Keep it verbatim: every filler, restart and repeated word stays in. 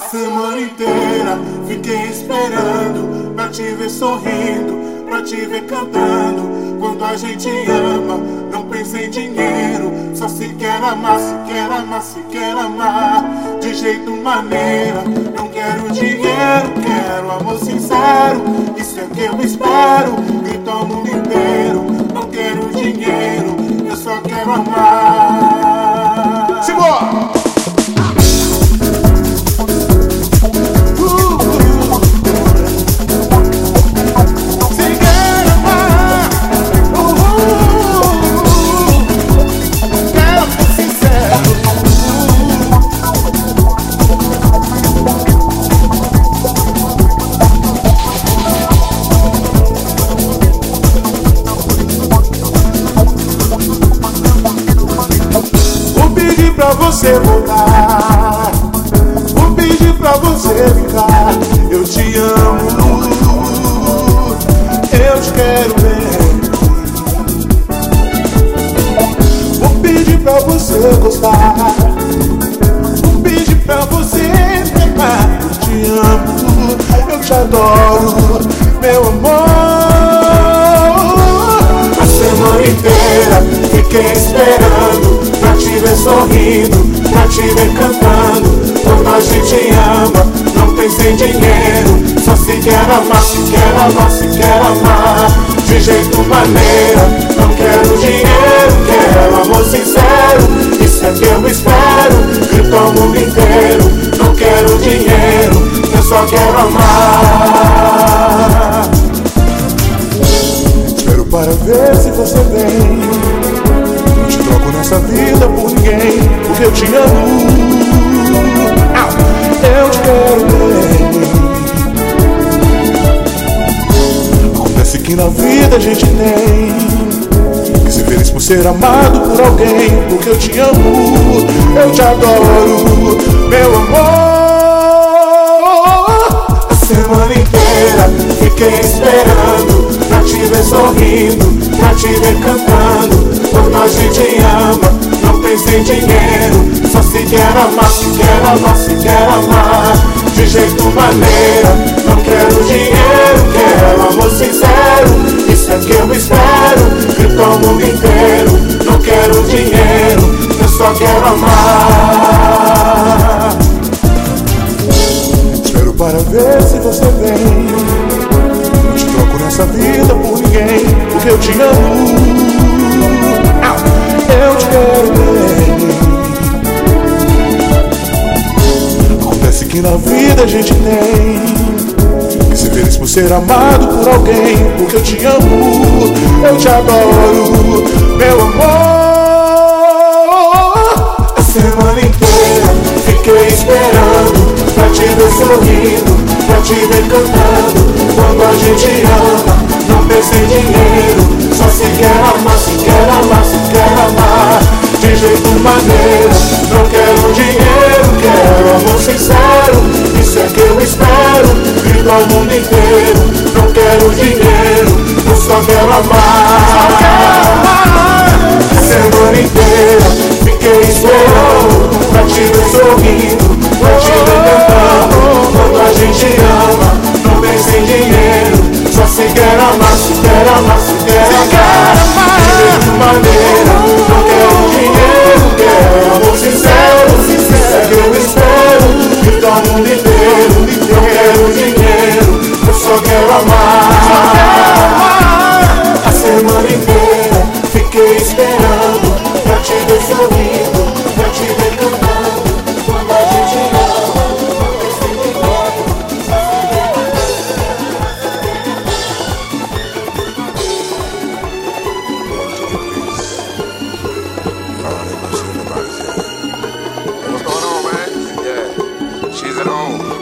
semana inteira fiquei esperando pra te ver sorrindo, pra te ver cantando. Quando a gente ama, não pensa em dinheiro, só se quer amar, se quer amar, se quer amar de jeito maneira. Não quero dinheiro, quero amor sincero. Isso é que eu espero, grito ao mundo inteiro. Não quero dinheiro, eu só quero amar. Simbora! Pra você voltar, vou pedir pra você ficar. Eu te amo, eu te quero bem. Vou pedir pra você gostar, vou pedir pra você pegar. Eu te amo, eu te adoro, meu amor. A semana inteira fiquei esperando pra te ver sorrindo, pra te ver cantando. Quando a gente ama, não pensa em dinheiro, só se quer amar, se quer amar, se quer amar de jeito maneira. Não quero dinheiro, quero amor sincero. Isso é que eu espero, grito ao mundo inteiro. Não quero dinheiro, eu só quero amar. Espero para ver se você vem. Troco nessa vida por ninguém, porque eu te amo, eu te quero bem. Acontece que na vida a gente tem que ser feliz por ser amado por alguém, porque eu te amo, eu te adoro, meu amor. A semana inteira fiquei esperando pra te ver sorrindo, pra te ver cantando. Quando a gente ama, não pensa em dinheiro, só se quer amar, se quer amar, se quer amar de jeito maneira. Não quero dinheiro, quero amor sincero. Isso é que eu espero, grito ao mundo inteiro. Não quero dinheiro, eu só quero amar. Espero para ver se você vem. Não te troco nessa vida por ninguém, porque eu te amo, eu te quero bem. Acontece que na vida a gente tem que ser feliz por ser amado por alguém, porque eu te amo, eu te adoro, meu amor. A semana inteira fiquei esperando pra te ver sorrindo, pra te ver cantando. Quando a gente ama, não pensa em dinheiro, só se quer amar, se quer amar, se quer amar de jeito maneira. Não quero dinheiro, quero amor sincero. Isso é que eu espero, grito ao mundo inteiro. Não quero dinheiro, eu só quero amar. A semana inteira fiquei esperando pra te ver sorrindo, pra te ver cantando. Quando a gente ama, não pensa em dinheiro, só se quer amar, se quer amar, se quer amar de jeito maneira. Não quero dinheiro, quero amor sincero. Isso é que eu espero, grito ao mundo inteiro. Não quero dinheiro, eu só quero amar. A semana inteira fiquei esperando pra te ver sorrindo, pra te ver cantando. Quando a gente ama, não pensa em dinheiro, só se quer What's going on, man? Yeah, she's at home.